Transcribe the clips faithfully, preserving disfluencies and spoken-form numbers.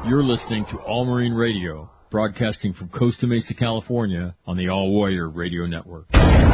You're listening to All Marine Radio, broadcasting from Costa Mesa, California, on the All Warrior Radio Network.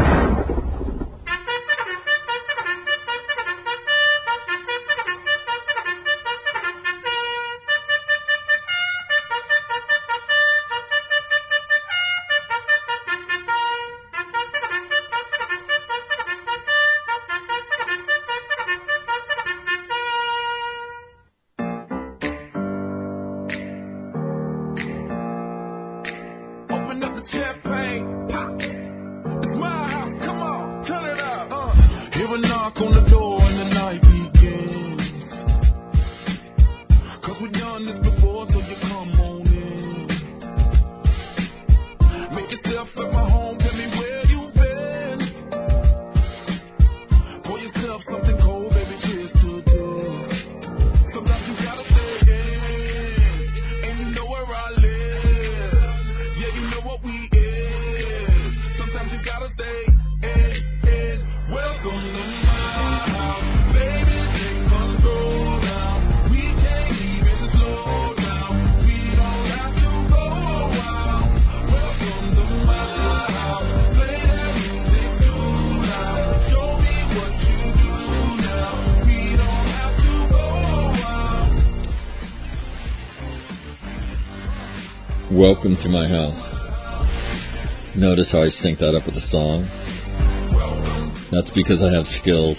Welcome to my house. Notice how I sync that up with the song? That's because I have skills.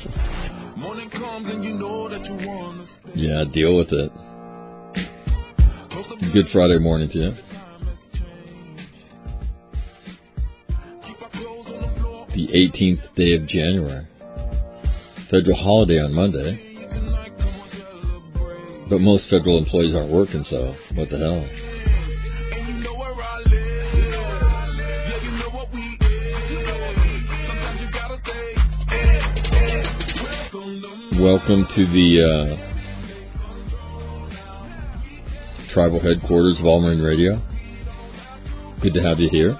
Yeah, deal with it. Good Friday morning to you. The eighteenth day of January. Federal holiday on Monday. But most federal employees aren't working, so what the hell? Welcome to the uh, tribal headquarters of All Marine Radio. Good to have you here.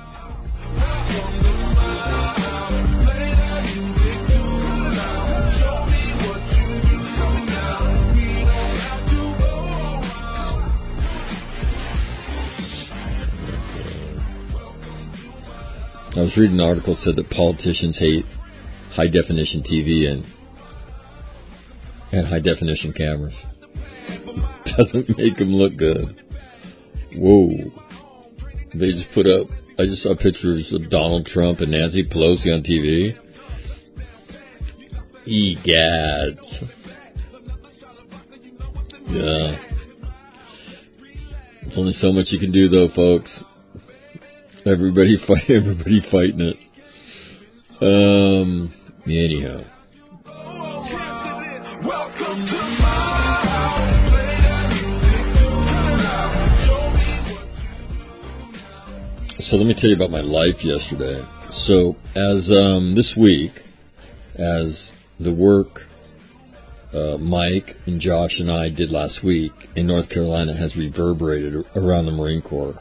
I was reading an article that said that politicians hate high-definition T V and and high-definition cameras. Doesn't make them look good. Whoa. They just put up, I just saw pictures of Donald Trump and Nancy Pelosi on T V. Egads. Yeah. There's only so much you can do, though, folks. Everybody fight, everybody fighting it. Um, anyhow. So let me tell you about my life yesterday. So as um, this week, as the work uh, Mike and Josh and I did last week in North Carolina has reverberated around the Marine Corps.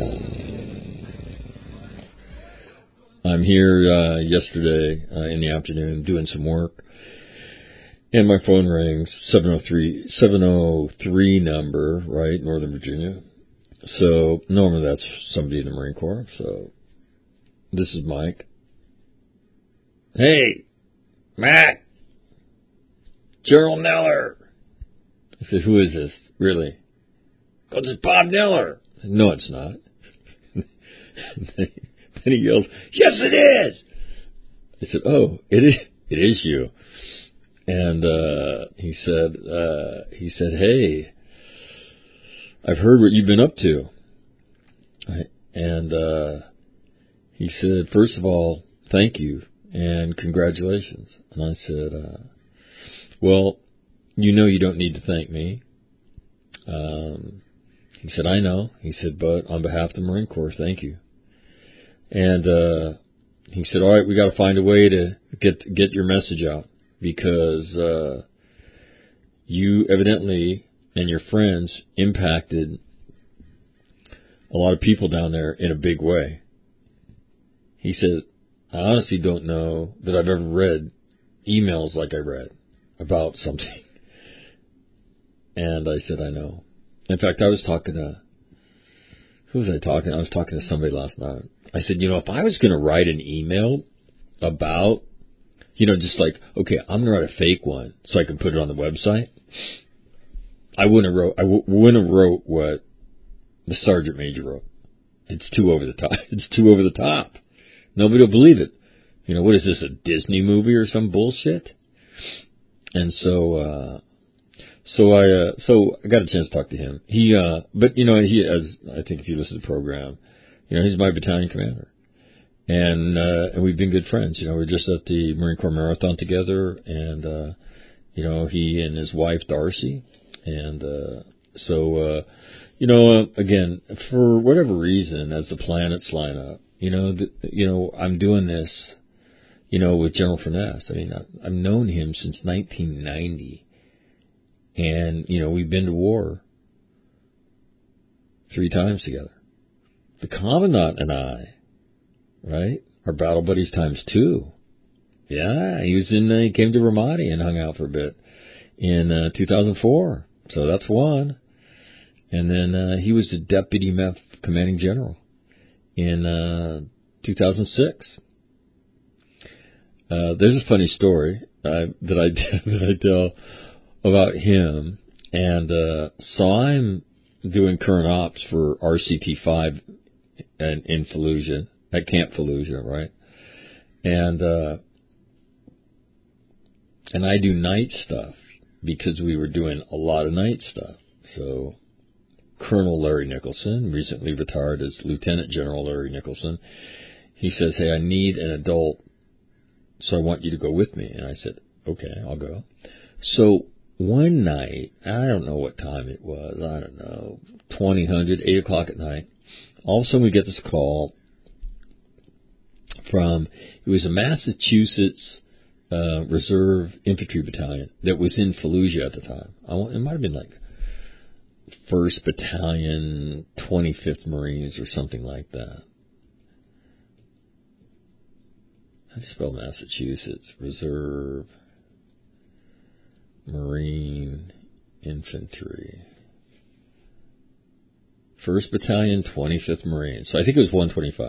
I'm here uh, yesterday uh, in the afternoon doing some work, and my phone rings, seven oh three number, right, Northern Virginia. So normally that's somebody in the Marine Corps. So this is Mike. Hey, Matt, General Neller. I said, who is this? Really? Oh, it's Bob Neller. I said, no, it's not. Then he yells, yes, it is. I said, oh, it is. It is you. And uh, he said, uh, he said, hey, I've heard what you've been up to. And uh, he said, first of all, thank you and congratulations. And I said, uh, well, you know you don't need to thank me. Um, he said, I know. He said, but on behalf of the Marine Corps, thank you. And uh, he said, all right, we got to find a way to get get your message out because uh, you evidently and your friends impacted a lot of people down there in a big way. He said, I honestly don't know that I've ever read emails like I read about something. And I said, I know. In fact, I was talking to, who was I talking? I was talking to somebody last night. I said, you know, if I was going to write an email about, you know, just like, okay, I'm going to write a fake one so I can put it on the website, I wouldn't have wrote, I w- wouldn't have wrote what the Sergeant Major wrote. It's too over the top. It's too over the top. Nobody will believe it. You know, what is this, a Disney movie or some bullshit? And so, uh, so I, uh, so I got a chance to talk to him. He, uh, but you know, he, as I think if you listen to the program, you know, he's my battalion commander. And, uh, and we've been good friends. You know, we we're just at the Marine Corps Marathon together, and, uh, you know, he and his wife, Darcy. And, uh, so, uh, you know, uh, again, for whatever reason, as the planets line up, you know, the, you know, I'm doing this, you know, with General Furness. I mean, I, I've known him since nineteen ninety. And, you know, we've been to war three times together. The Commandant and I, right, are battle buddies times two. Yeah, he was in, uh, he came to Ramadi and hung out for a bit in uh, two thousand four. So that's one. And then uh, he was the Deputy M E F Commanding General in uh, two thousand six. Uh, there's a funny story uh, that I that I tell about him. And uh, so I'm doing current ops for R C T five in, in Fallujah, at Camp Fallujah, right? And uh, and I do night stuff because we were doing a lot of night stuff. So Colonel Larry Nicholson, recently retired as Lieutenant General Larry Nicholson, he says, hey, I need an adult, so I want you to go with me. And I said, okay, I'll go. So one night, I don't know what time it was, I don't know, twenty hundred, eight o'clock at night, all of a sudden we get this call from, it was a Massachusetts uh, Reserve Infantry Battalion that was in Fallujah at the time. I, it might have been like first Battalion, twenty-fifth Marines or something like that. How do you spell Massachusetts? Reserve Marine Infantry. first Battalion, twenty-fifth Marines. So I think it was one twenty-five.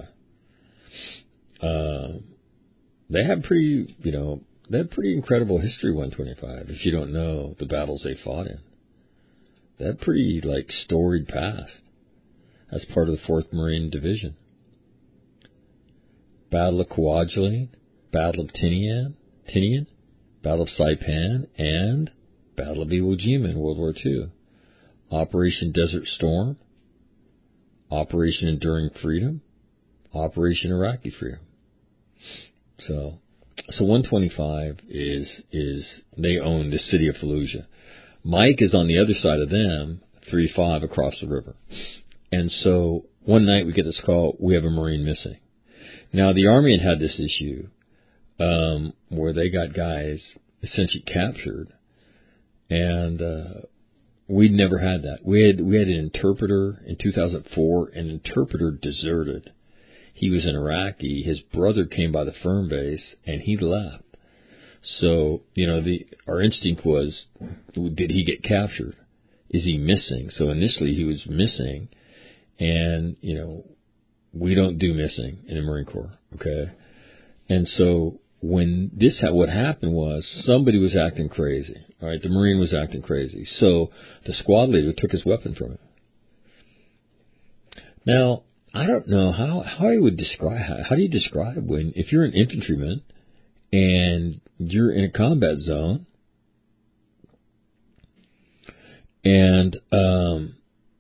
Uh, they have pretty, you know, they have pretty incredible history, one twenty-five, if you don't know the battles they fought in. They had pretty, like, storied past as part of the fourth Marine Division. Battle of Kwajalein, Battle of Tinian, Tinian, Battle of Saipan, and Battle of Iwo Jima in World War Two. Operation Desert Storm, Operation Enduring Freedom, Operation Iraqi Freedom. So, so one twenty-five is, is, they own the city of Fallujah. Mike is on the other side of them, three five across the river. And so one night we get this call, we have a Marine missing. Now the Army had had this issue um, where they got guys essentially captured, and uh, we'd never had that. We had we had an interpreter in two thousand four. An interpreter deserted. He was an Iraqi. His brother came by the firm base, and he left. So, you know, the our instinct was, did he get captured? Is he missing? So initially he was missing, and, you know, we don't do missing in the Marine Corps, okay? And so when this, ha- what happened was somebody was acting crazy, all right? The Marine was acting crazy. So the squad leader took his weapon from him. Now, I don't know how, how I would describe, how, how do you describe when, if you're an infantryman and you're in a combat zone and um,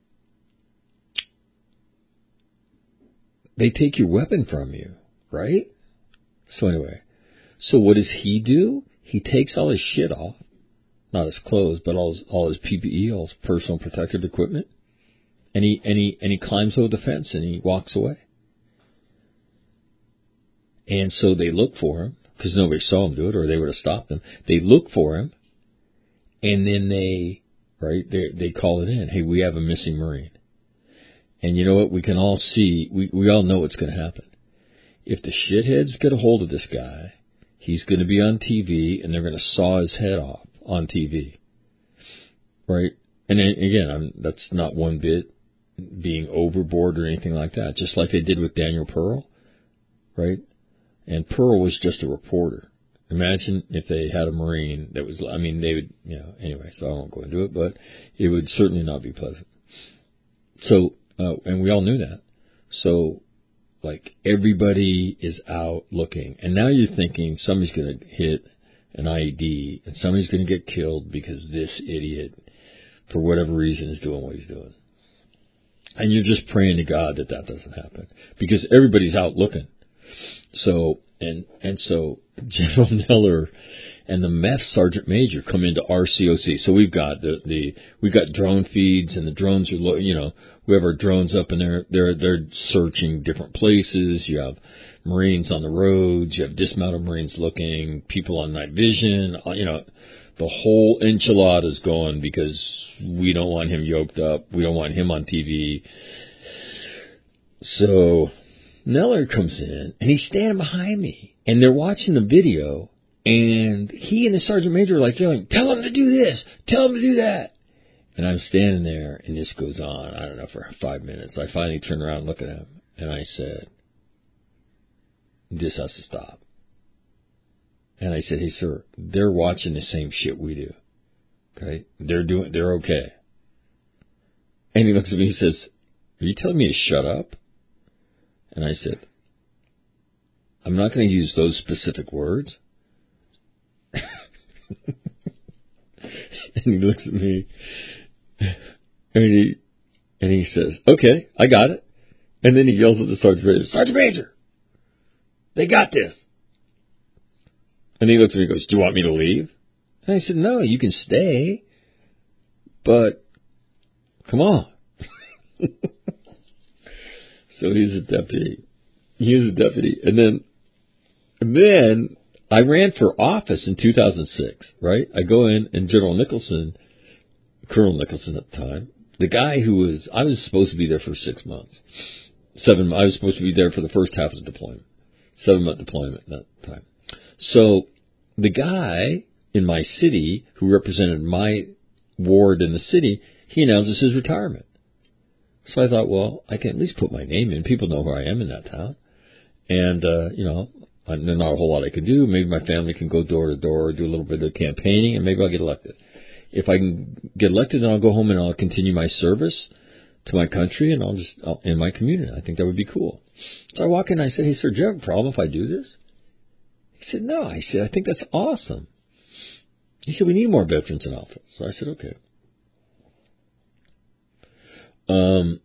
they take your weapon from you, right? So anyway, so what does he do? He takes all his shit off, not his clothes, but all his, all his P P E, all his personal protective equipment, and he and he and he climbs over the fence and he walks away. And so they look for him because nobody saw him do it, or they would have stopped him. They look for him, and then they right they they call it in. Hey, we have a missing Marine. And you know what? We can all see, we, we all know what's going to happen. If the shitheads get a hold of this guy, he's going to be on T V, and they're going to saw his head off on T V. Right? And then, again, I'm, that's not one bit being overboard or anything like that. Just like they did with Daniel Pearl, right? And Pearl was just a reporter. Imagine if they had a Marine that was, I mean, they would, you know, anyway, so I won't go into it, but it would certainly not be pleasant. So, uh, and we all knew that. So, like, everybody is out looking. And now you're thinking somebody's going to hit an I E D and somebody's going to get killed because this idiot, for whatever reason, is doing what he's doing. And you're just praying to God that that doesn't happen because everybody's out looking. So, and, and so General Neller and the meth sergeant major come into our C O C. So we've got the, the, we've got drone feeds and the drones are, you know, we have our drones up and they're, they're, they're searching different places. You have Marines on the roads. You have dismounted Marines looking, people on night vision, you know, the whole enchilada's going because we don't want him yoked up. We don't want him on T V. So Neller comes in and he's standing behind me and they're watching the video and he and the sergeant major are like yelling, tell him to do this, tell him to do that. And I'm standing there and this goes on, I don't know, for five minutes. I finally turn around and look at him and I said, this has to stop. And I said, hey, sir, they're watching the same shit we do. Okay? They're doing, they're okay. And he looks at me and says, are you telling me to shut up? And I said, I'm not going to use those specific words. And he looks at me and he, and he says, okay, I got it. And then he yells at the sergeant major, Sergeant Major, they got this. And he looks at me and goes, do you want me to leave? And I said, no, you can stay, but come on. So he's a deputy. He is a deputy. And then, and then I ran for office in two thousand six, right? I go in and General Nicholson, Colonel Nicholson at the time, the guy who was, I was supposed to be there for six months. Seven, I was supposed to be there for the first half of the deployment. Seven month deployment at that time. So the guy in my city who represented my ward in the city, he announces his retirement. So I thought, well, I can at least put my name in. People know who I am in that town. And, uh, you know, there's not a whole lot I can do. Maybe my family can go door to door, do a little bit of campaigning, and maybe I'll get elected. If I can get elected, then I'll go home and I'll continue my service to my country and I'll just, I'll, in my community. I think that would be cool. So I walk in and I said, hey, sir, do you have a problem if I do this? He said, no. I said, I think that's awesome. He said, we need more veterans in office. So I said, okay. Um,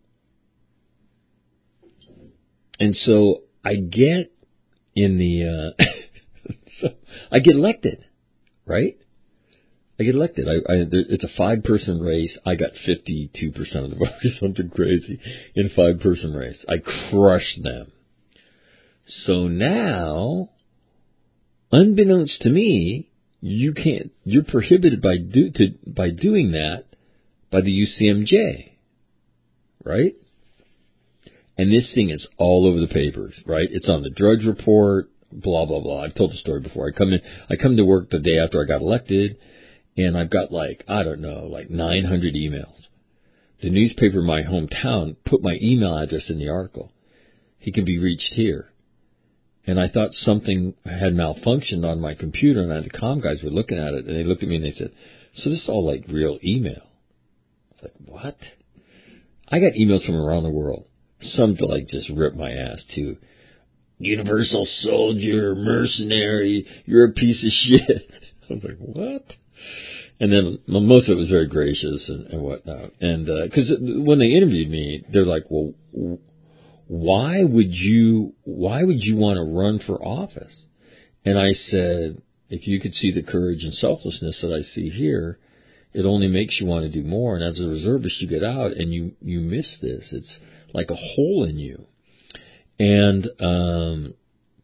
and so I get in the, uh, so I get elected, right? I get elected. I, I, there, it's a five-person race. I got fifty-two percent of the vote or something crazy in a five-person race. I crushed them. So now, unbeknownst to me, you can't, you're prohibited by do, to, by doing that by the U C M J. Right? And this thing is all over the papers, right? It's on the Drudge Report, blah, blah, blah. I've told the story before. I come in, I come to work the day after I got elected, and I've got like, I don't know, like nine hundred emails. The newspaper in my hometown put my email address in the article. He can be reached here. And I thought something had malfunctioned on my computer, and the comm guys were looking at it, and they looked at me and they said, so this is all like real email. I was like, what? I got emails from around the world. Some to like just rip my ass too. Universal soldier, mercenary, you're a piece of shit. I was like, what? And then most of it was very gracious and, and whatnot. And because uh, when they interviewed me, they're like, well, why would you, why would you want to run for office? And I said, if you could see the courage and selflessness that I see here, it only makes you want to do more. And as a reservist, you get out and you, you miss this. It's like a hole in you. And, um,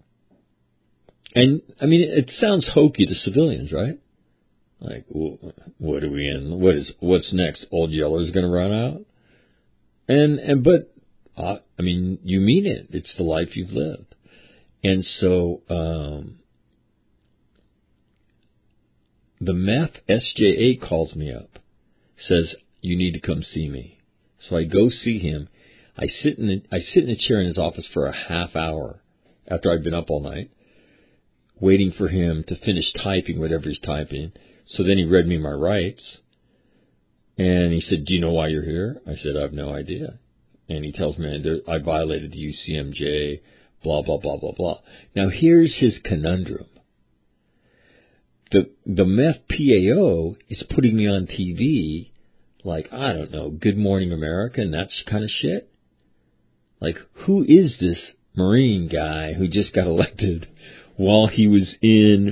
and I mean, it sounds hokey to civilians, right? Like, what are we in? What is, what's next? Old Yeller's going to run out? And, and, but, uh, I mean, you mean it. It's the life you've lived. And so, um, the meth S J A calls me up, says, you need to come see me. So I go see him. I sit in the, I sit in a chair in his office for a half hour after I've been up all night, waiting for him to finish typing whatever he's typing. So then he read me my rights, and he said, do you know why you're here? I said, I have no idea. And he tells me I violated the U C M J, blah, blah, blah, blah, blah. Now, here's his conundrum. The, the meth P A O is putting me on T V like, I don't know, Good Morning America and that kind of shit. Like, who is this Marine guy who just got elected while he was in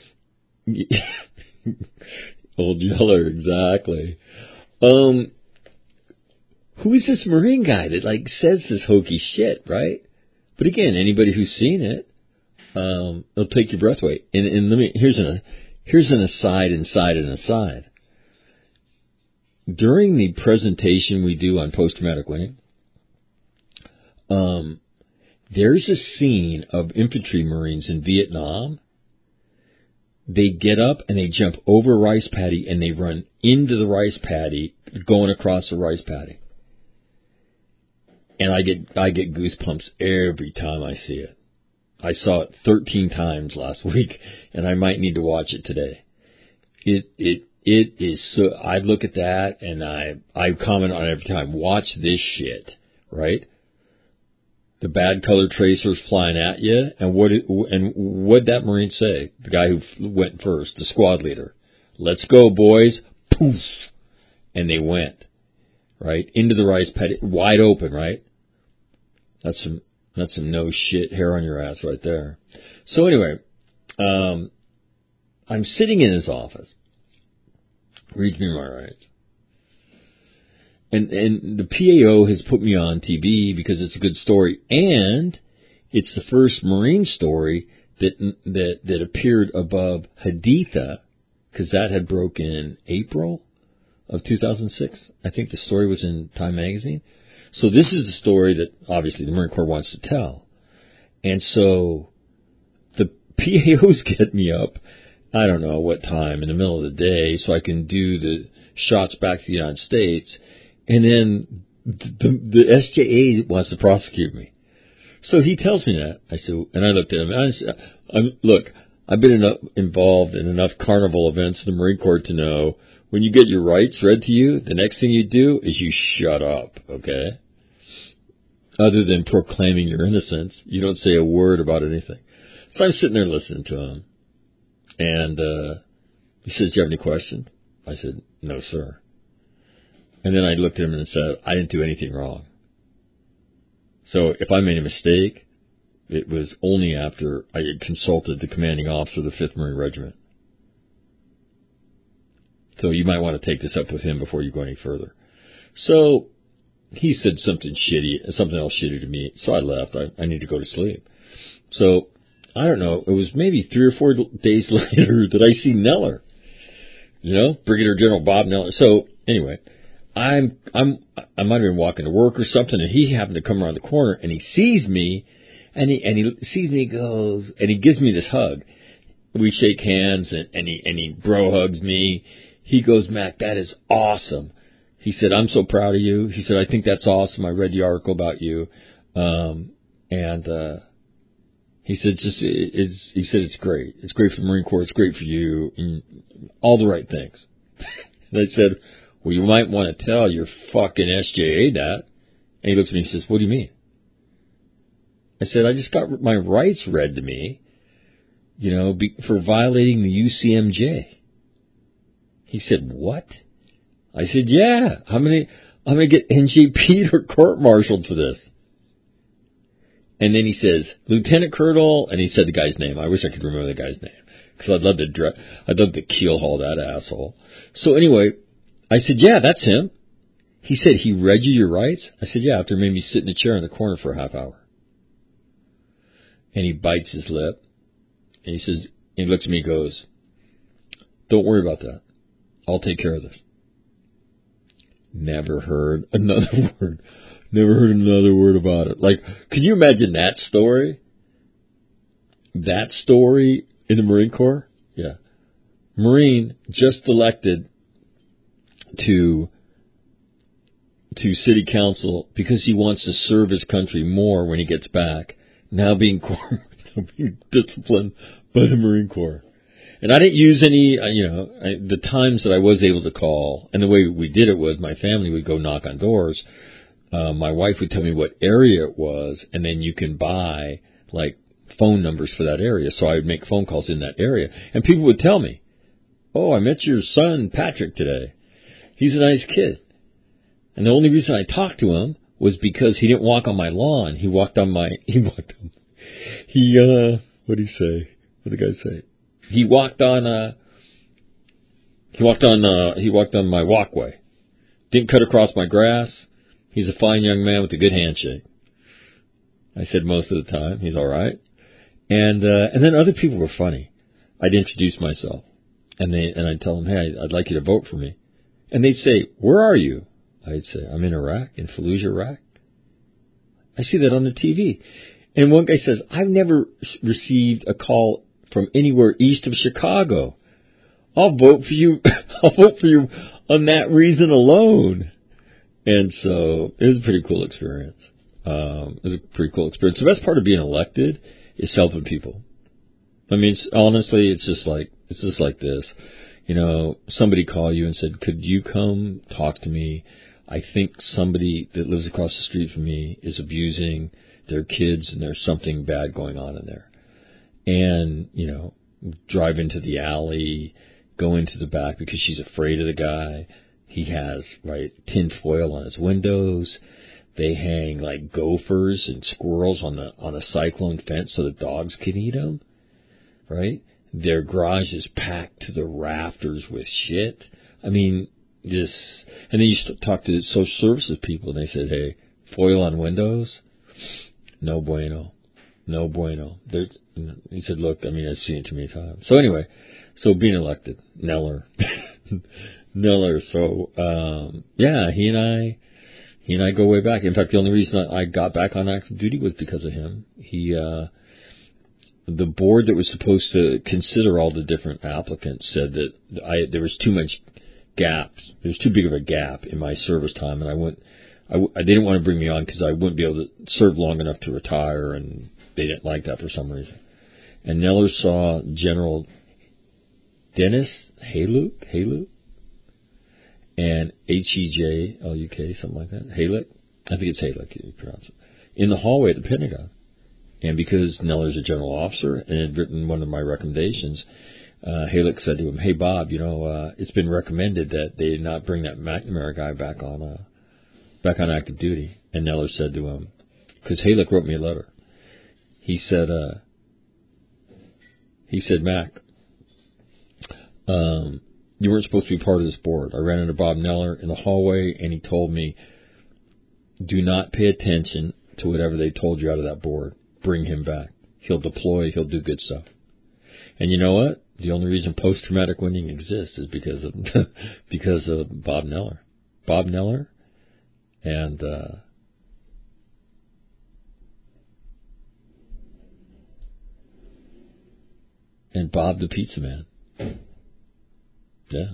Old Yeller, exactly. Um, who is this Marine guy that, like, says this hokey shit, right? But again, anybody who's seen it, um, it'll take your breath away. And, and let me, here's an, here's an aside inside an aside. During the presentation we do on post-traumatic winning, um, there's a scene of infantry Marines in Vietnam. They get up and they jump over a rice paddy and they run into the rice paddy, going across the rice paddy. And I get I get goosebumps every time I see it. I saw it thirteen times last week, and I might need to watch it today. It it it is so. I look at that and I I comment on it every time. Watch this shit, right? The bad color tracers flying at you, and what it, and what'd that Marine say? The guy who went first, the squad leader. Let's go, boys! Poof, and they went right into the rice paddy, wide open, right? That's some that's some no shit hair on your ass right there. So anyway, um, I'm sitting in his office. Reads me my rights. And and the P A O has put me on T V because it's a good story, and it's the first Marine story that that that appeared above Haditha, because that had broke in April of two thousand six. I think the story was in Time magazine. So this is the story that obviously the Marine Corps wants to tell, and so the P A Os get me up. I don't know what time in the middle of the day, so I can do the shots back to the United States. And then the, the S J A wants to prosecute me. So he tells me that. I said, and I looked at him, and I said, I'm, look, I've been enough, involved in enough carnival events in the Marine Corps to know when you get your rights read to you, the next thing you do is you shut up, okay? Other than proclaiming your innocence, you don't say a word about anything. So I'm sitting there listening to him, and uh, he says, do you have any questions? I said, no, sir. And then I looked at him and said, I didn't do anything wrong. So if I made a mistake, it was only after I had consulted the commanding officer of the fifth Marine Regiment. So you might want to take this up with him before you go any further. So he said something shitty, something else shitty to me. So I left. I, I need to go to sleep. So I don't know. It was maybe three or four days later that I see Neller. You know, Brigadier General Bob Neller. So anyway, I'm, I'm, I might have been walking to work or something, and he happened to come around the corner, and he sees me, and he, and he sees me, goes, and he gives me this hug. We shake hands, and, and he, and he bro hugs me. He goes, Mac, that is awesome. He said, I'm so proud of you. He said, I think that's awesome. I read the article about you. Um, and, uh, he said, just, it, it's, he said, it's great. It's great for the Marine Corps. It's great for you. And all the right things. And I said, well, you might want to tell your fucking S J A that. And he looks at me and says, what do you mean? I said, I just got my rights read to me, you know, be, for violating the U C M J. He said, what? I said, yeah. I'm going to, I'm going to get N J P'd or court-martialed for this. And then he says, Lieutenant Colonel, and he said the guy's name. I wish I could remember the guy's name, because I'd love to, dre- I'd love to keel haul that asshole. So anyway, I said, yeah, that's him. He said, he read you your rights? I said, yeah, after made me sit in a chair in the corner for a half hour. And he bites his lip, and he says, he looks at me and goes, don't worry about that. I'll take care of this. Never heard another word. Never heard another word about it. Like, could you imagine that story? That story in the Marine Corps? Yeah. Marine just elected to to city council because he wants to serve his country more when he gets back, now being, being disciplined by the Marine Corps. And I didn't use any, you know, I, the times that I was able to call, and the way we did it was my family would go knock on doors. Uh, my wife would tell me what area it was, and then you can buy, like, phone numbers for that area. So I would make phone calls in that area. And people would tell me, oh, I met your son, Patrick, today. He's a nice kid. And the only reason I talked to him was because he didn't walk on my lawn. He walked on my, he walked on, he, uh, what did he say? What did the guy say? He walked on, uh, he walked on, uh, he walked on my walkway. Didn't cut across my grass. He's a fine young man with a good handshake. I said most of the time. He's all right. And, uh, and then other people were funny. I'd introduce myself. And they, and I'd tell them, hey, I'd like you to vote for me. And they'd say, where are you? I'd say, I'm in Iraq, in Fallujah, Iraq. I see that on the T V. And one guy says, I've never received a call from anywhere east of Chicago. I'll vote for you. I'll vote for you on that reason alone. And so it was a pretty cool experience. Um, it was a pretty cool experience. The best part of being elected is helping people. I mean, it's, honestly, it's just like, it's just like this. You know, somebody called you and said, could you come talk to me? I think somebody that lives across the street from me is abusing their kids and there's something bad going on in there. And, you know, drive into the alley, go into the back because she's afraid of the guy. He has, right, tin foil on his windows. They hang like gophers and squirrels on the on a cyclone fence so the dogs can eat them, right? Their garage is packed to the rafters with shit. I mean, just, and then you talk to social services people and they said, hey, foil on windows? No bueno. No bueno. There, he said, look, I mean, I've seen it too many times. So anyway, so being elected, Neller. Neller. So, um, yeah, he and I, he and I go way back. In fact, the only reason I got back on active duty was because of him. He, uh, the board that was supposed to consider all the different applicants said that I, there was too much gaps. There was too big of a gap in my service time, and I went, I, I didn't want to bring me on because I wouldn't be able to serve long enough to retire, and they didn't like that for some reason. And Neller saw General Dennis Haluk, Haluk, and H E J L U K, something like that. Haluk, I think it's Haluk, you pronounce it, in the hallway at the Pentagon. And because Neller's a general officer and had written one of my recommendations, uh, Haluk said to him, hey, Bob, you know, uh, it's been recommended that they not bring that McNamara guy back on, uh, back on active duty. And Neller said to him, because Haluk wrote me a letter. He said, uh, he said, Mac, um, you weren't supposed to be part of this board. I ran into Bob Neller in the hallway, and he told me, do not pay attention to whatever they told you out of that board. Bring him back. He'll deploy. He'll do good stuff. And you know what? The only reason post-traumatic winning exists is because of because of Bob Neller. Bob Neller and uh, and Bob the Pizza Man. Yeah.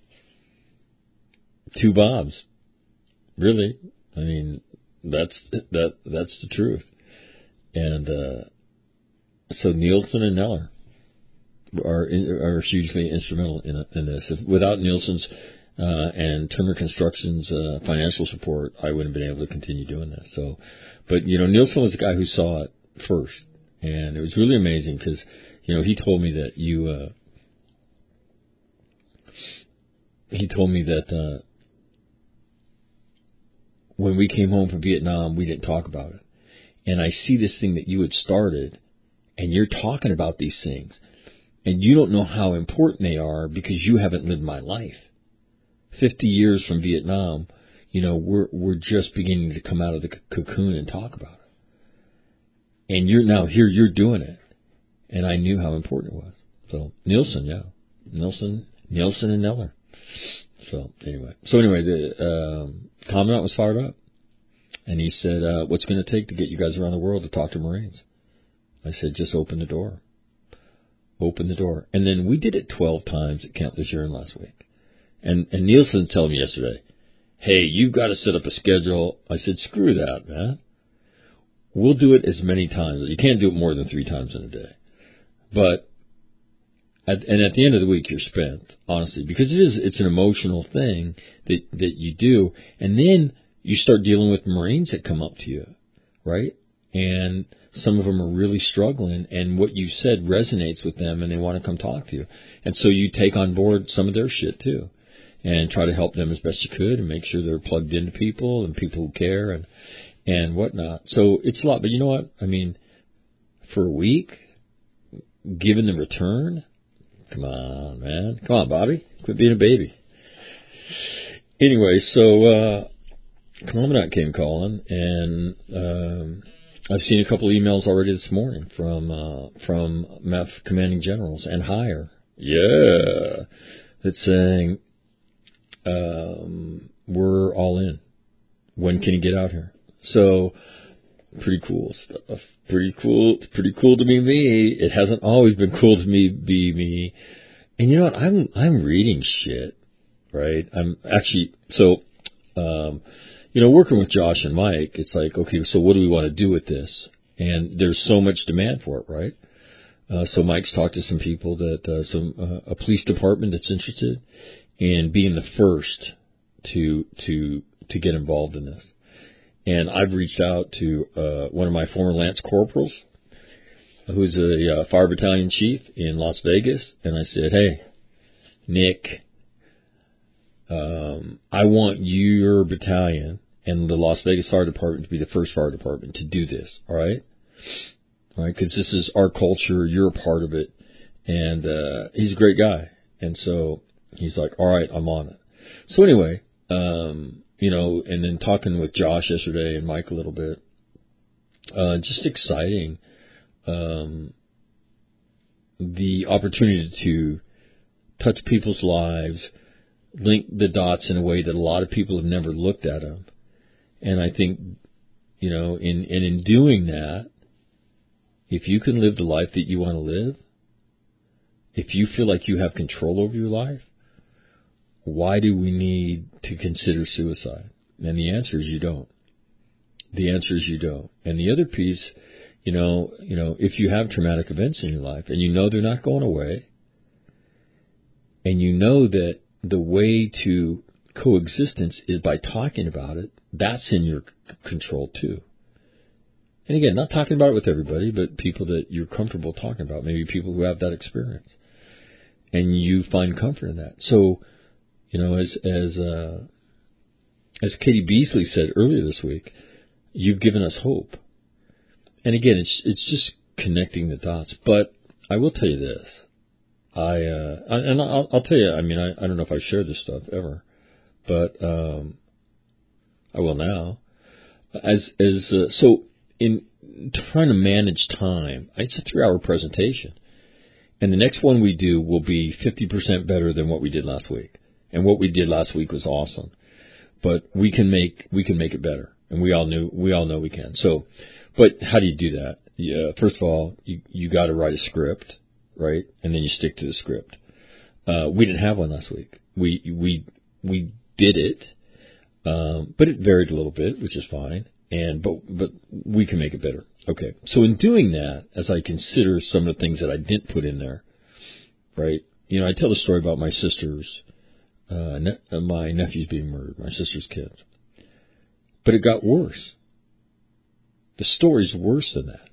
Two Bobs. Really. I mean, that's that that's the truth. And uh, so Nielsen and Neller are in, are hugely instrumental in, in this. If, without Nielsen's uh, and Turner Construction's uh, financial support, I wouldn't have been able to continue doing this. So, but you know, Nielsen was the guy who saw it first, and it was really amazing because you know he told me that you uh, he told me that uh, when we came home from Vietnam, we didn't talk about it. And I see this thing that you had started, and you're talking about these things, and you don't know how important they are because you haven't lived my life. Fifty years from Vietnam, you know, we're we're just beginning to come out of the cocoon and talk about it. And you're now here, you're doing it, and I knew how important it was. So Nielsen, yeah, Nielsen, Nielsen and Neller. So anyway, so anyway, the um, commandant was fired up. And he said, uh, what's going to take to get you guys around the world to talk to Marines? I said, just open the door. Open the door. And then we did it twelve times at Camp Lejeune last week. And, and Nielsen told me yesterday, hey, you've got to set up a schedule. I said, screw that, man. We'll do it as many times. You can't do it more than three times in a day. But, at, and at the end of the week, you're spent, honestly, because it is, it's an emotional thing that, that you do. And then you start dealing with Marines that come up to you, right? And some of them are really struggling, and what you said resonates with them, and they want to come talk to you. And so you take on board some of their shit, too, and try to help them as best you could and make sure they're plugged into people and people who care and, and whatnot. So it's a lot. But you know what? I mean, for a week, given the return, come on, man. Come on, Bobby. Quit being a baby. Anyway, so uh, Commandant came calling, and um, I've seen a couple of emails already this morning from uh, from M E F commanding generals and higher. Yeah. That's saying, um, we're all in. When can you get out here? So, pretty cool stuff. Pretty cool. It's pretty cool to be me. It hasn't always been cool to me be me. And you know what? I'm I'm reading shit, right? I'm actually so. Um, You know, working with Josh and Mike, it's like, okay, so what do we want to do with this? And there's so much demand for it, right? Uh, so Mike's talked to some people that, uh, some, uh, a police department that's interested in being the first to, to, to get involved in this. And I've reached out to, uh, one of my former Lance Corporals, who's a uh, fire battalion chief in Las Vegas. And I said, hey, Nick, Um, I want your battalion and the Las Vegas Fire Department to be the first fire department to do this, all right? All right, because this is our culture. You're a part of it. And uh, he's a great guy. And so he's like, all right, I'm on it. So anyway, um, you know, and then talking with Josh yesterday and Mike a little bit, uh, just exciting, um, the opportunity to touch people's lives, link the dots in a way that a lot of people have never looked at them. And I think, you know, in, and in doing that, if you can live the life that you want to live, if you feel like you have control over your life, why do we need to consider suicide? And the answer is you don't. The answer is you don't. And the other piece, you know, you know, if you have traumatic events in your life and you know they're not going away, and you know that the way to coexistence is by talking about it, that's in your c- control too. And again, not talking about it with everybody, but people that you're comfortable talking about, maybe people who have that experience. And you find comfort in that. So, you know, as as uh, as Katie Beasley said earlier this week, you've given us hope. And again, it's it's just connecting the dots. But I will tell you this. I, uh, and I'll, I'll tell you, I mean, I, I don't know if I share this stuff ever, but, um, I will now. As, as, uh, so in trying to manage time, it's a three hour presentation. And the next one we do will be fifty percent better than what we did last week. And what we did last week was awesome. But we can make, we can make it better. And we all knew, we all know we can. So, but how do you do that? Yeah, first of all, you, you got to write a script. Right, and then you stick to the script. Uh, we didn't have one last week. We we we did it, um, but it varied a little bit, which is fine. And but but we can make it better. Okay, so in doing that, as I consider some of the things that I didn't put in there, right? You know, I tell the story about my sister's, uh, ne- my nephews being murdered, my sister's kids, but it got worse. The story's worse than that.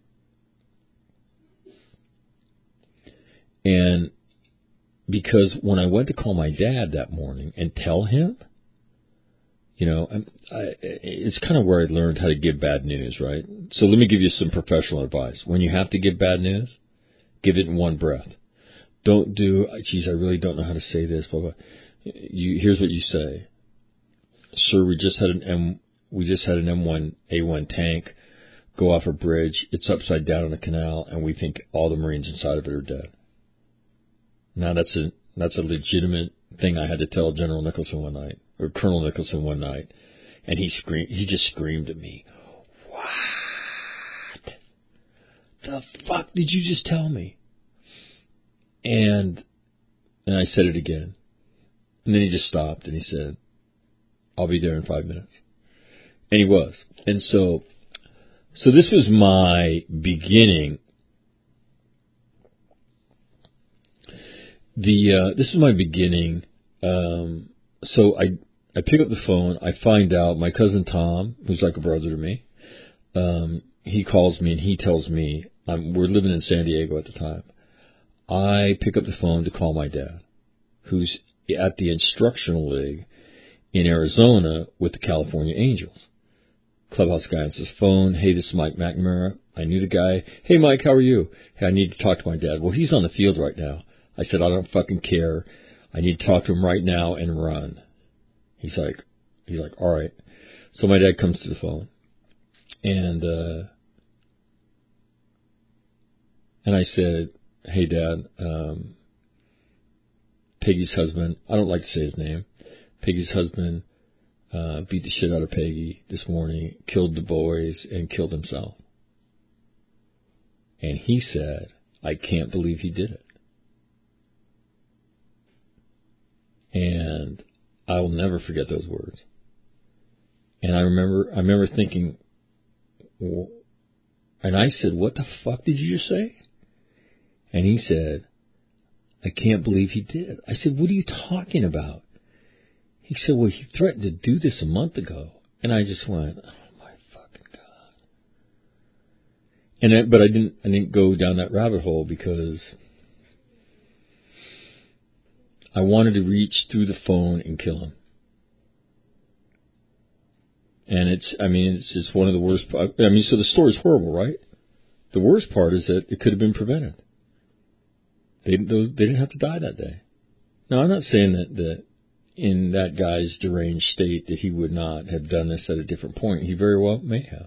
And because when I went to call my dad that morning and tell him, you know, I, I, it's kind of where I learned how to give bad news, right? So let me give you some professional advice. When you have to give bad news, give it in one breath. Don't do, geez, I really don't know how to say this, blah, blah. You, here's what you say. Sir, we just had an M, we just had an M one A one tank go off a bridge. It's upside down in the canal, and we think all the Marines inside of it are dead. Now that's a that's a legitimate thing I had to tell General Nicholson one night, or Colonel Nicholson one night, and he screamed. He just screamed at me, "What the fuck did you just tell me?" And and I said it again, and then he just stopped and he said, I'll be there in five minutes. And he was. And so, so this was my beginning. The, uh, this is my beginning. Um, so I, I pick up the phone. I find out my cousin Tom, who's like a brother to me, um, he calls me and he tells me, um, we're living in San Diego at the time. I pick up the phone to call my dad, who's at the instructional league in Arizona with the California Angels. Clubhouse guy answers his phone. Hey, this is Mike McNamara. I knew the guy. Hey, Mike, how are you? Hey, I need to talk to my dad. Well, he's on the field right now. I said, I don't fucking care. I need to talk to him right now and run. He's like, he's like, all right. So my dad comes to the phone, and uh, and I said, hey, Dad, um, Peggy's husband. I don't like to say his name. Peggy's husband uh, beat the shit out of Peggy this morning, killed the boys, and killed himself. And he said, I can't believe he did it. And I will never forget those words. And I remember, I remember thinking, well, and I said, what the fuck did you just say? And he said, I can't believe he did. I said, what are you talking about? He said, well, he threatened to do this a month ago. And I just went, oh my fucking God. And I, but I didn't, I didn't go down that rabbit hole because I wanted to reach through the phone and kill him. And it's, I mean, it's just one of the worst. I mean, so the story's horrible, right? The worst part is that it could have been prevented. They, those, they didn't have to die that day. Now, I'm not saying that, that in that guy's deranged state that he would not have done this at a different point. He very well may have.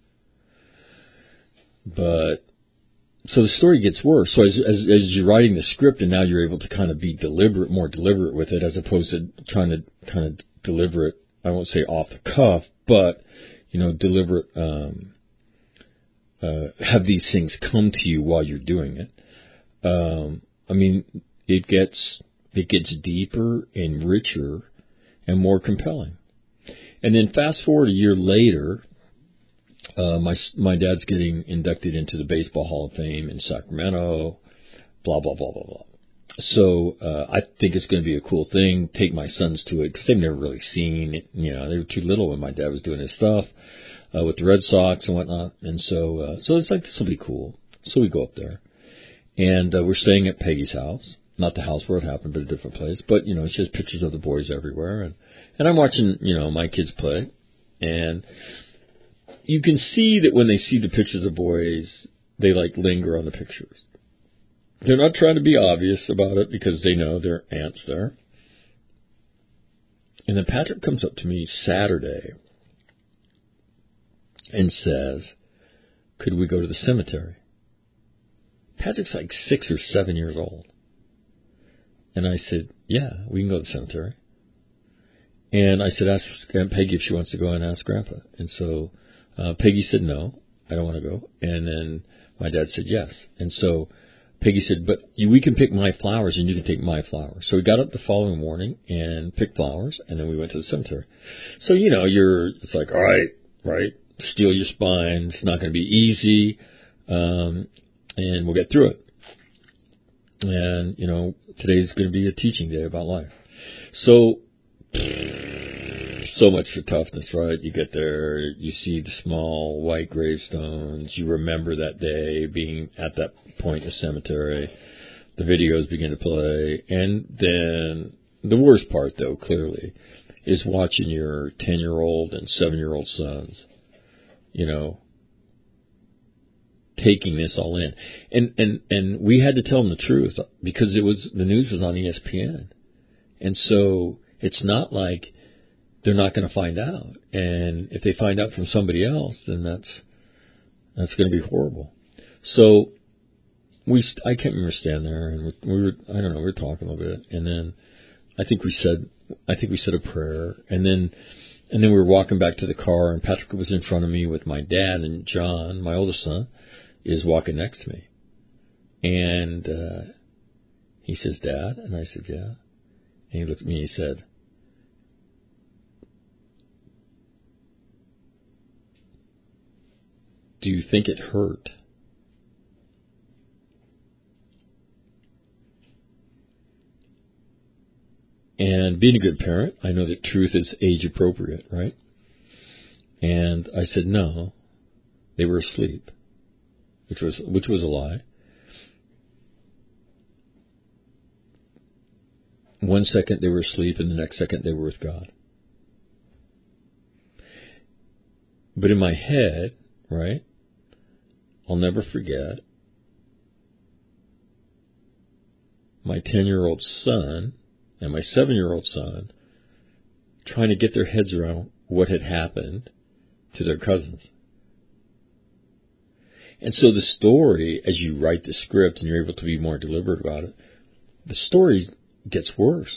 But, so the story gets worse. So as, as, as you're writing the script and now you're able to kind of be deliberate, more deliberate with it as opposed to trying to kind of deliver it, I won't say off the cuff, but, you know, deliberate, um, uh, have these things come to you while you're doing it. Um, I mean, it gets, it gets deeper and richer and more compelling. And then fast forward a year later, uh, my, my dad's getting inducted into the Baseball Hall of Fame in Sacramento, blah, blah, blah, blah, blah. So, uh, I think it's going to be a cool thing. Take my sons to it because they've never really seen it. You know, they were too little when my dad was doing his stuff, uh, with the Red Sox and whatnot. And so, uh, so it's like, this will be cool. So we go up there. And uh, we're staying at Peggy's house, not the house where it happened, but a different place. But, you know, she has pictures of the boys everywhere. And, and I'm watching, you know, my kids play. And you can see that when they see the pictures of boys, they, like, linger on the pictures. They're not trying to be obvious about it because they know their aunt's there. And then Patrick comes up to me Saturday and says, could we go to the cemetery? Patrick's like six or seven years old. And I said, yeah, we can go to the cemetery. And I said, ask Peggy if she wants to go and ask Grandpa. And so uh, Peggy said, no, I don't want to go. And then my dad said, yes. And so Peggy said, but you, we can pick my flowers and you can take my flowers. So we got up the following morning and picked flowers, and then we went to the cemetery. So, you know, you're, it's like, all right, right, steel your spine. It's not going to be easy. Um, And we'll get through it. And, you know, today's going to be a teaching day about life. So, so much for toughness, right? You get there, you see the small white gravestones, you remember that day being at that point in the cemetery, the videos begin to play, and then the worst part, though, clearly, is watching your ten-year-old and seven-year-old sons, you know, taking this all in. And, and, and we had to tell them the truth because it was, the news was on E S P N. And so it's not like they're not going to find out. And if they find out from somebody else, then that's, that's going to be horrible. So we, I can't remember standing there and we were, I don't know, we were talking a little bit. And then I think we said, I think we said a prayer. And then, and then we were walking back to the car and Patrick was in front of me with my dad, and John, my oldest son, is walking next to me. And uh, he says, Dad? And I said, yeah. And he looked at me and he said, do you think it hurt? And being a good parent, I know that truth is age appropriate, right? And I said, no, they were asleep, which was which was a lie. One second they were asleep, and the next second they were with God. But in my head, right, I'll never forget my ten-year-old son and my seven-year-old son trying to get their heads around what had happened to their cousins. And so the story, as you write the script and you're able to be more deliberate about it, the story gets worse.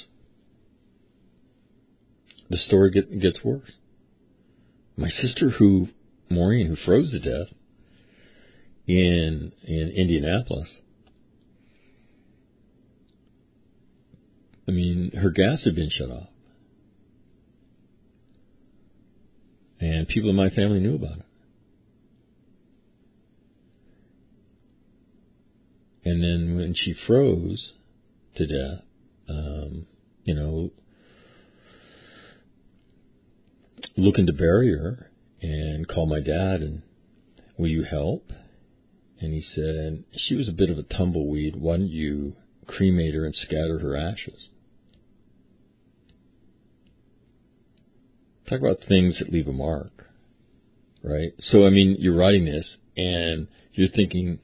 The story get, gets worse. My sister, who, Maureen, who froze to death in in Indianapolis, I mean, her gas had been shut off. And people in my family knew about it. And then when she froze to death, um, you know, looking to bury her and call my dad and, will you help? And he said, she was a bit of a tumbleweed. Why don't you cremate her and scatter her ashes? Talk about things that leave a mark, right? So, I mean, you're writing this and you're thinking,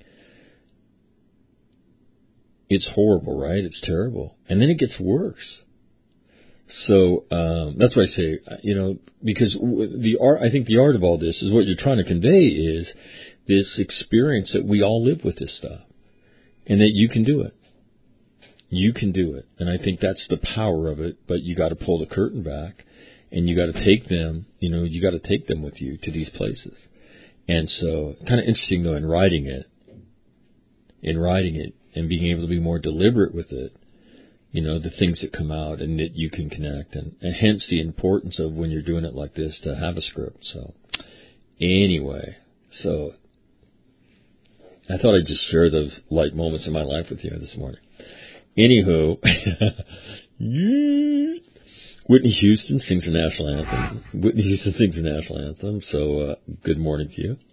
it's horrible, right? It's terrible. And then it gets worse. So um, that's why I say, you know, because the art, I think the art of all this is what you're trying to convey is this experience that we all live with this stuff and that you can do it. You can do it. And I think that's the power of it, but you got to pull the curtain back and you got to take them, you know, you got to take them with you to these places. And so kind of interesting, though, in writing it, in writing it and being able to be more deliberate with it, you know, the things that come out and that you can connect, and, and hence the importance of when you're doing it like this to have a script. So anyway, so I thought I'd just share those light moments in my life with you this morning. Anywho, Whitney Houston sings the national anthem. Whitney Houston sings the national anthem. So uh, good morning to you.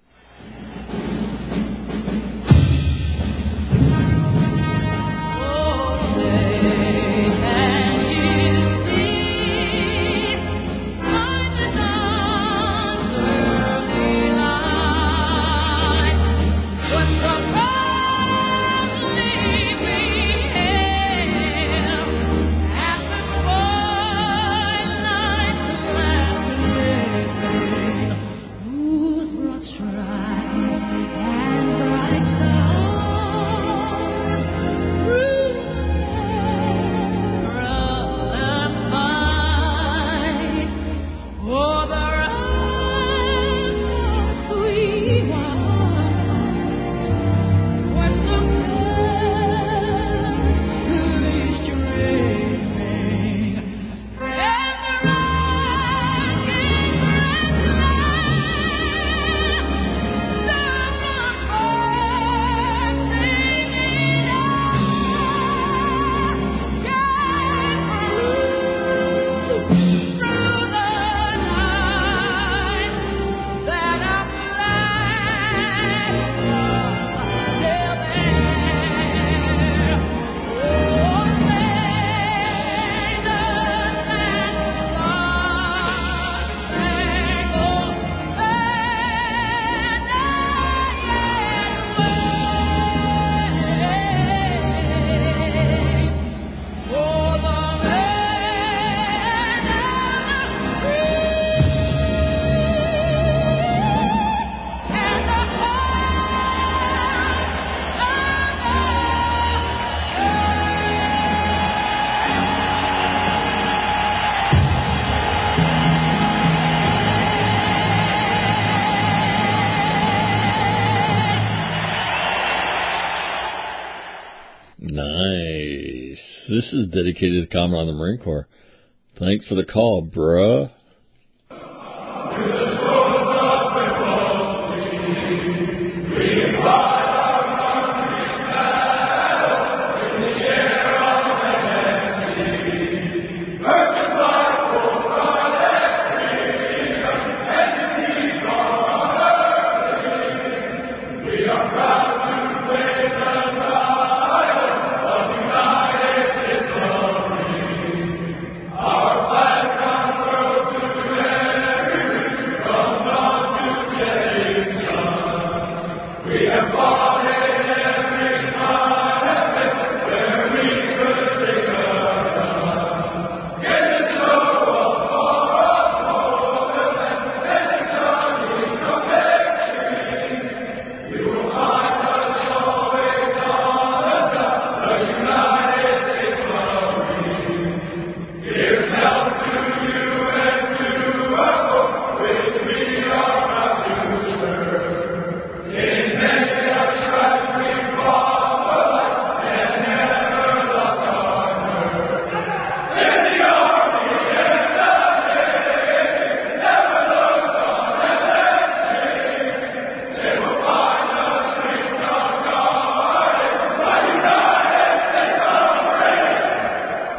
This is dedicated to the Commandant of the Marine Corps. Thanks for the call, bruh.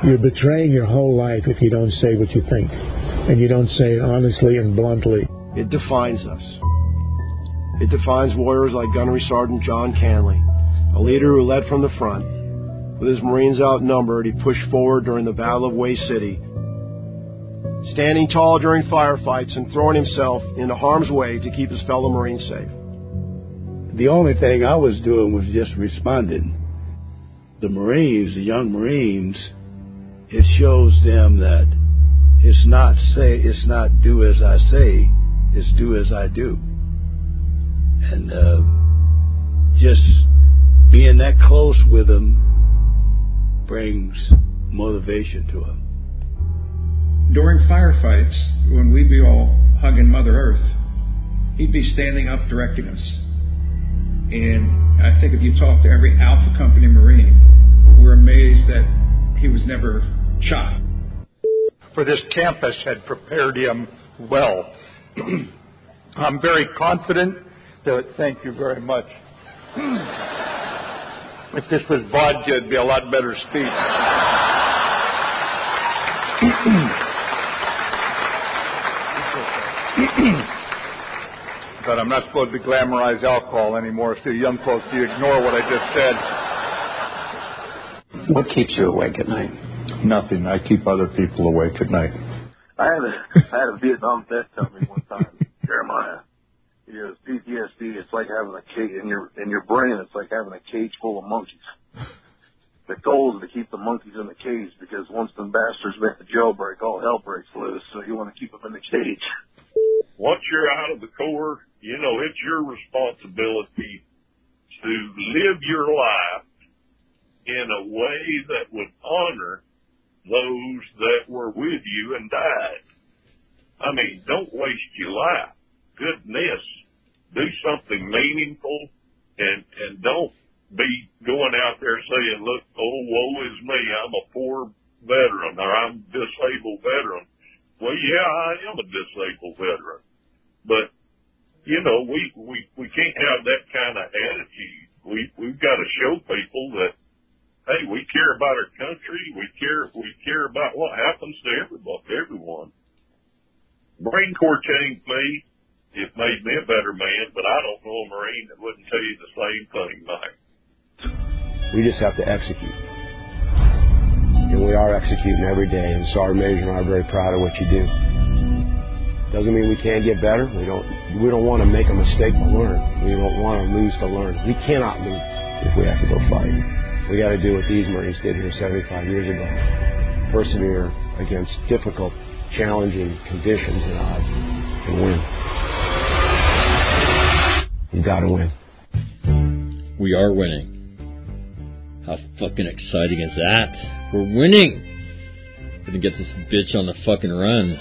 You're betraying your whole life if you don't say what you think, and you don't say it honestly and bluntly. It defines us. It defines warriors like Gunnery Sergeant John Canley, a leader who led from the front. With his Marines outnumbered, he pushed forward during the Battle of Way City, standing tall during firefights and throwing himself into harm's way to keep his fellow Marines safe. The only thing I was doing was just responding. The Marines, the young Marines, it shows them that it's not say, it's not do as I say, it's do as I do. And uh, just being that close with them brings motivation to them. During firefights, when we'd be all hugging Mother Earth, he'd be standing up directing us. And I think if you talk to every Alpha Company Marine, we're amazed that he was never shot. For this campus had prepared him well. I'm very confident that, thank you very much. If this was vodka, it'd be a lot better speech. But I'm not supposed to glamorize alcohol anymore, so young folks, you ignore what I just said. What keeps you awake at night? Nothing. I keep other people awake at night. I had a I had a Vietnam vet tell me one time, Jeremiah, he goes, P T S D, it's like having a cage in your in your brain. It's like having a cage full of monkeys. The goal is to keep the monkeys in the cage because once the bastards make the jailbreak, all hell breaks loose. So you want to keep them in the cage. Once you're out of the Corps, you know it's your responsibility to live your life in a way that would honor those that were with you and died. I mean, don't waste your life. Goodness, do something meaningful, and and don't be going out there saying, look, oh, woe is me, I'm a poor veteran, or I'm a disabled veteran. Well, yeah, I am a disabled veteran. But, you know, we, we, we can't have that kind of attitude. We, we've got to show people that, hey, we care about our country. We care, we care about what happens to everybody, everyone. Marine Corps changed me. It made me a better man, but I don't know a Marine that wouldn't tell you the same thing, Mike. We just have to execute. And we are executing every day. And Sergeant Major and I are very proud of what you do. Doesn't mean we can't get better. We don't, we don't want to make a mistake to learn. We don't want to lose to learn. We cannot lose if we have to go fight. We got to do what these Marines did here seventy-five years ago. Persevere against difficult, challenging conditions and odds and win. You got to win. We are winning. How fucking exciting is that? We're winning. We're gonna get this bitch on the fucking run.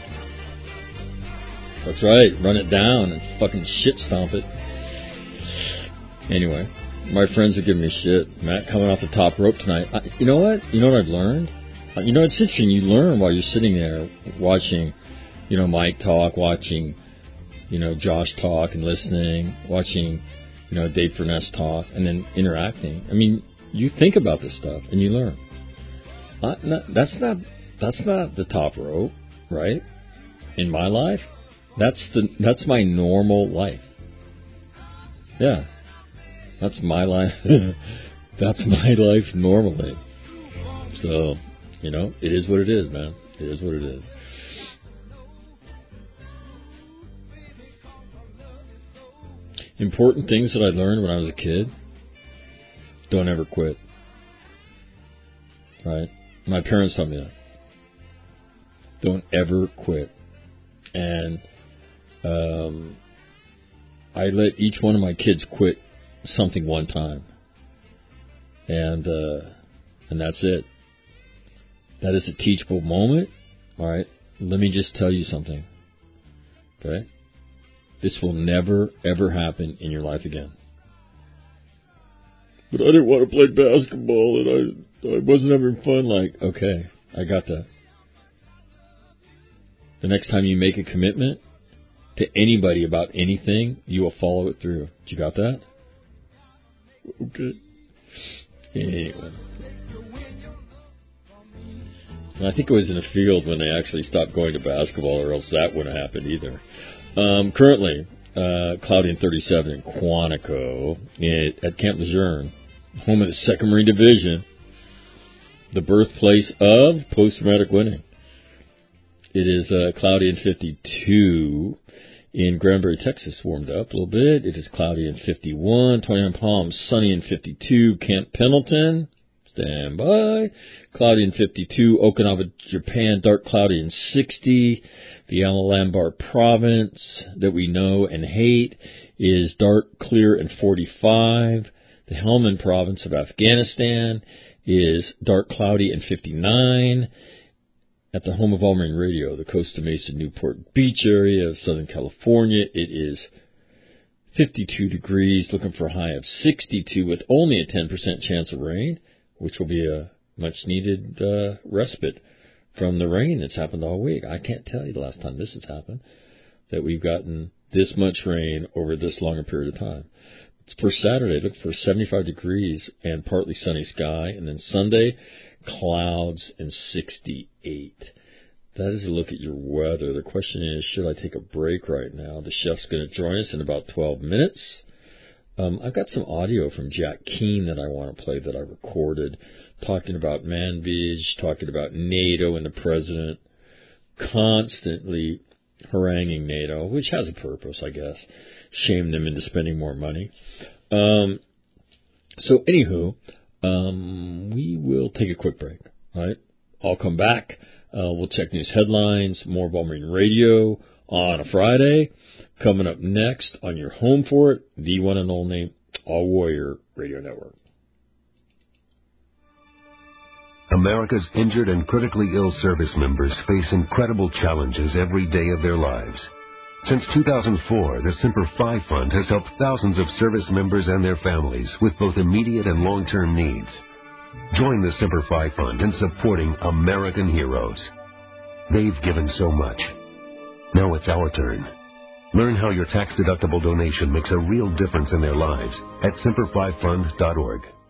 That's right. Run it down and fucking shit stomp it. Anyway, my friends are giving me shit. Matt coming off the top rope tonight. I, you know what? You know what I've learned? Uh, you know, it's interesting. You learn while you're sitting there watching, you know, Mike talk, watching, you know, Josh talk and listening, watching, you know, Dave Furness talk, and then interacting. I mean, you think about this stuff and you learn. Uh, not, that's not that's not the top rope, right? In my life, that's the that's my normal life. Yeah, that's my life. That's my life normally. So, you know, it is what it is, man. It is what it is. Important things that I learned when I was a kid. Don't ever quit. Right? My parents taught me that. Don't ever quit. And um, I let each one of my kids quit something one time. And uh, and that's it. That is a teachable moment. All right? Let me just tell you something. Okay? This will never, ever happen in your life again. But I didn't want to play basketball, and I, I wasn't having fun. Like, okay, I got that. The next time you make a commitment to anybody about anything, you will follow it through. You got that? Okay. Anyway. And I think it was in the field when they actually stopped going to basketball, or else that wouldn't have happened either. Um, currently, uh, cloudy and thirty-seven in Quantico at, at Camp Lejeune, home of the second Marine Division, the birthplace of post-traumatic winning. It is uh, cloudy and fifty-two in Granbury, Texas, warmed up a little bit. It is cloudy and fifty-one. twenty-nine Palms, sunny and fifty-two. Camp Pendleton, stand by. Cloudy and fifty-two. Okinawa, Japan, dark cloudy and sixty. The Alalambar province that we know and hate is dark, clear and forty-five. The Helmand province of Afghanistan is dark, cloudy and fifty-nine. At the home of All Marine Radio, the Costa Mesa Newport Beach area of Southern California, it is fifty-two degrees, looking for a high of sixty-two with only a ten percent chance of rain, which will be a much-needed uh, respite from the rain that's happened all week. I can't tell you the last time this has happened, that we've gotten this much rain over this long a period of time. It's for Saturday, look for seventy-five degrees and partly sunny sky, and then Sunday, clouds and sixty-eight. That is a look at your weather. The question is, should I take a break right now? The chef's going to join us in about twelve minutes. Um, I've got some audio from Jack Keane that I want to play that I recorded, talking about Manbij, talking about NATO and the president, constantly haranguing NATO, which has a purpose, I guess. Shame them into spending more money. Um, so, anywho, Um, we will take a quick break, all right? I'll come back. Uh, we'll check news headlines, more of All Marine Radio on a Friday. Coming up next on your home for it, the one and only All Warrior Radio Network. America's injured and critically ill service members face incredible challenges every day of their lives. Since two thousand four, the Semper Fi Fund has helped thousands of service members and their families with both immediate and long-term needs. Join the Semper Fi Fund in supporting American heroes. They've given so much. Now it's our turn. Learn how your tax-deductible donation makes a real difference in their lives at semper fi fund dot org.